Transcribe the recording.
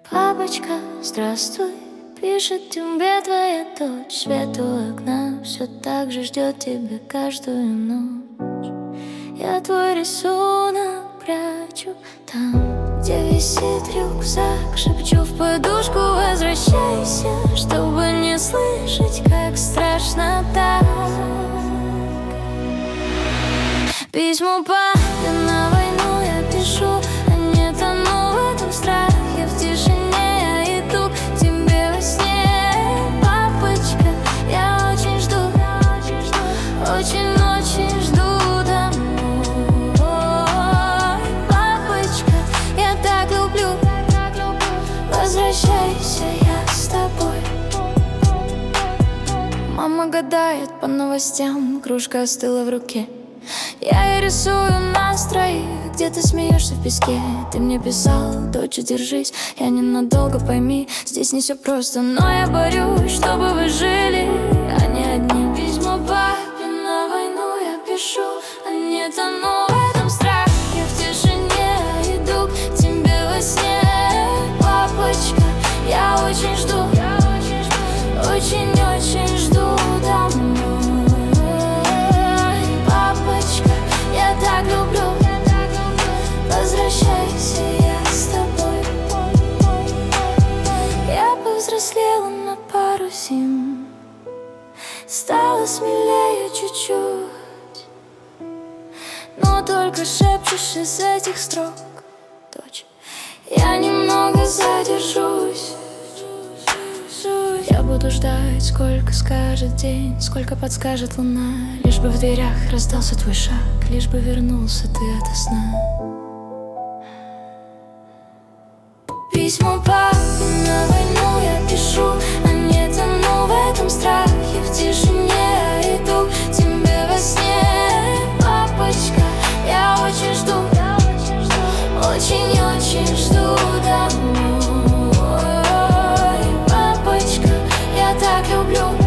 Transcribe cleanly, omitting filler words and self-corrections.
Папочка, здравствуй, пишет тебе твоя дочь. Свет у окна все так же ждет тебя каждую ночь. Я твой рисунок прячу там, где висит рюкзак. Шепчу в подушку: возвращайся, чтобы не слышать, как страшно так. Письмо папе на войну я пишу, а не тону в этом страхе. В тишине я иду к тебе во сне. Папочка, я очень жду, очень-очень жду домой. Папочка, я так люблю, возвращайся, я с тобой. Мама гадает по новостям, кружка остыла в руке. Я ей рисую нас троих, где ты смеешься в песке. Ты мне писал: доча, держись, я ненадолго, пойми, здесь не все просто, но я борюсь, чтобы вы жили, а не одни. Письмо папе на войну я пишу, а не тону в этом страхе. В тишине я иду к тебе во сне. Папочка, я очень жду, очень-очень жду домой. Так люблю, возвращайся, я с тобой. Я повзрослела на пару зим, стала смелее чуть-чуть, но только шепчешь из этих строк: дочь, я немного задержусь. Я буду ждать, сколько скажет день, сколько подскажет луна. Лишь бы в дверях раздался твой шаг, лишь бы вернулся ты ото сна. Письмо папе на войну я пишу, а не тону в этом страхе. В тишине я иду к тебе во сне. Папочка, я очень жду, очень-очень жду домой. Папочка, я так люблю,